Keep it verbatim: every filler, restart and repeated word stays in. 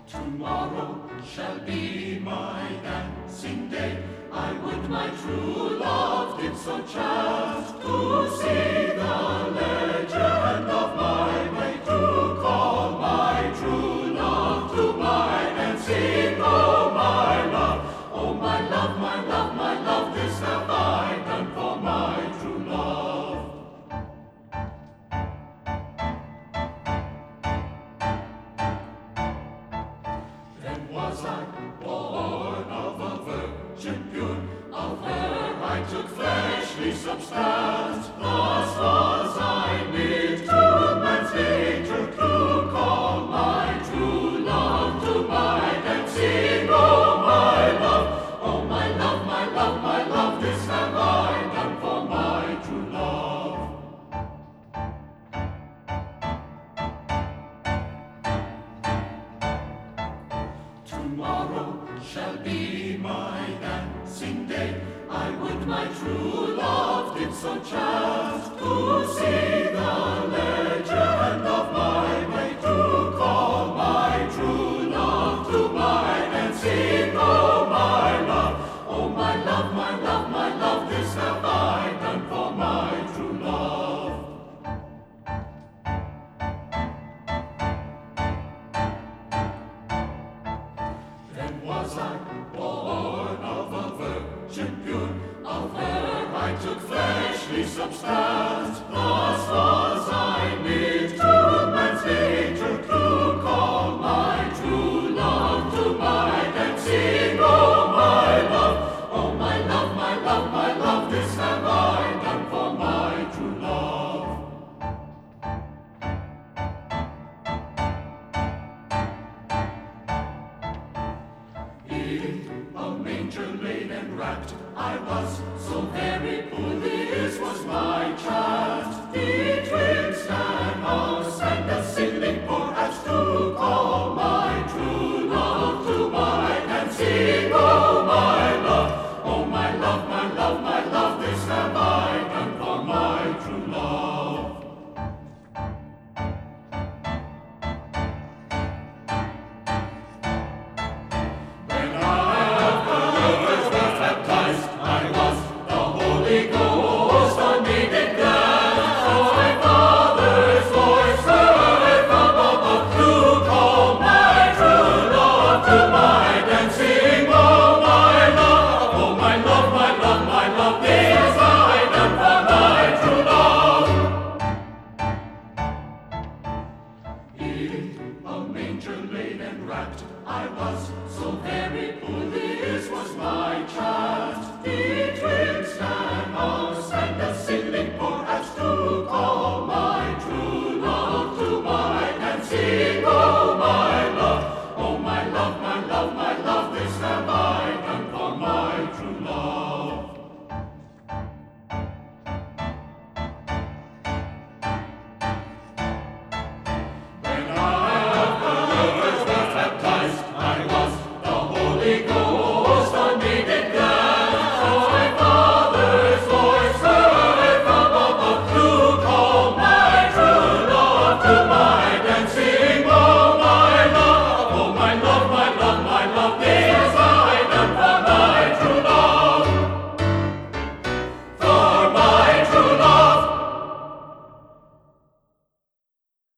Tomorrow shall be my dancing day. I would my true love did so chance to see the legend of my way, to call my true love to mine and sing, oh my love, oh my love, my love, my love, this have I done for my true love. Then was I born of a virgin pure, of her I took fleshly substance. Thus was I knit to man's nature, to call my true love to mine and sing, oh my love, oh my love, my love, my love, this have I done for my true love. Tomorrow shall be my dancing day. I would my true love did so chance to see the legend of my way, to call my true love to mine and sing, oh my love, oh my love, my love, my love, this have I done for my true love. Then was I born of a virgin pure, of her I took fleshly substance. Thus was I knit